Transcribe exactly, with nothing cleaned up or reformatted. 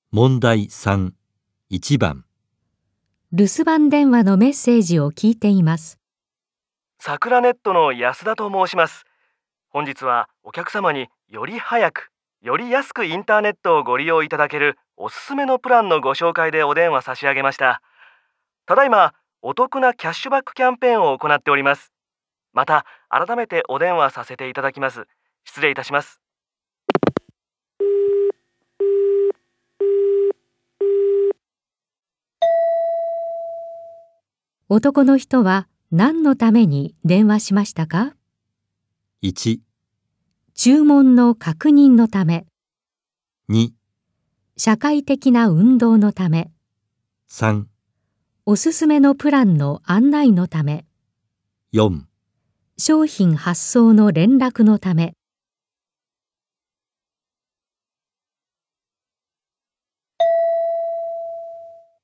問題さん、いちばん。 留守番電話のメッセージを聞いています。 さくらネットの安田と申します。本日はお客様により早く、より安くインターネットをご利用いただけるおすすめのプランのご紹介でお電話差し上げました。ただいまお得なキャッシュバックキャンペーンを行っております。また改めてお電話させていただきます。失礼いたします。 男の人は何のために電話しましたか？ いち、 注文の確認のため、 に、 社会的な運動のため、 さん、 おすすめのプランの案内のため、 よん。 商品発送の連絡のため。